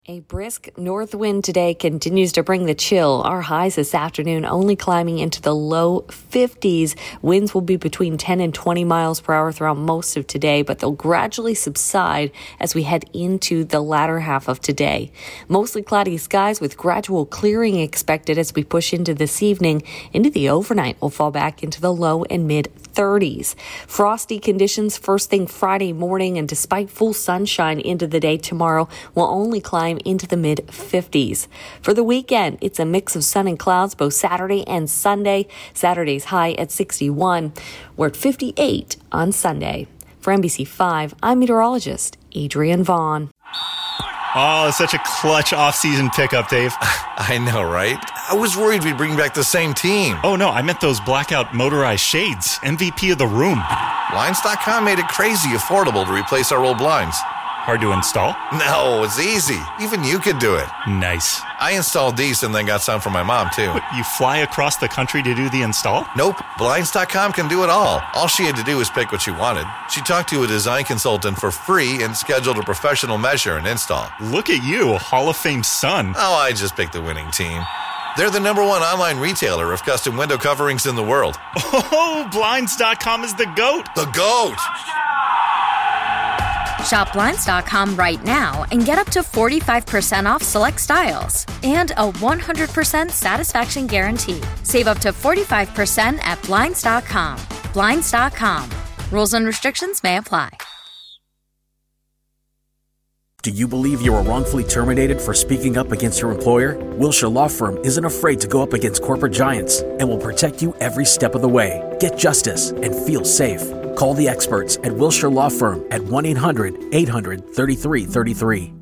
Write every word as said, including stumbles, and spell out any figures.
A brisk north wind today continues to bring the chill. Our highs this afternoon only climbing into the low fifties. Winds will be between ten and twenty miles per hour throughout most of today, but they'll gradually subside as we head into the latter half of today. Mostly cloudy skies with gradual clearing expected as we push into this evening. Into the overnight, we'll fall back into the low and mid thirties. Frosty conditions first thing Friday morning, and despite full sunshine into the day tomorrow, we'll only climb into the mid fifties. For the weekend, it's a mix of sun and clouds both Saturday and Sunday. Saturday's high at sixty-one. We're at fifty-eight on Sunday. For N B C five, I'm meteorologist Adrienne Vaughn. Oh, it's such a clutch off-season pickup, Dave. I know, right? I was worried we'd bring back the same team. Oh, no, I meant those blackout motorized shades. M V P of the room. Blinds dot com made it crazy affordable to replace our old blinds. Hard to install? No, it's easy. Even you could do it. Nice. I installed these and then got some for my mom, too. What, you fly across the country to do the install? Nope. Blinds dot com can do it all. All she had to do was pick what she wanted. She talked to a design consultant for free and scheduled a professional measure and install. Look at you, Hall of Fame son. Oh, I just picked the winning team. They're the number one online retailer of custom window coverings in the world. Oh, Blinds dot com is the GOAT. The GOAT! Shop Blinds dot com right now and get up to forty-five percent off select styles and a one hundred percent satisfaction guarantee. Save up to forty-five percent at Blinds dot com. Blinds dot com. Rules and restrictions may apply. Do you believe you were wrongfully terminated for speaking up against your employer? Wilshire Law Firm isn't afraid to go up against corporate giants and will protect you every step of the way. Get justice and feel safe. Call the experts at Wilshire Law Firm at one eight hundred eight hundred thirty-three thirty-three.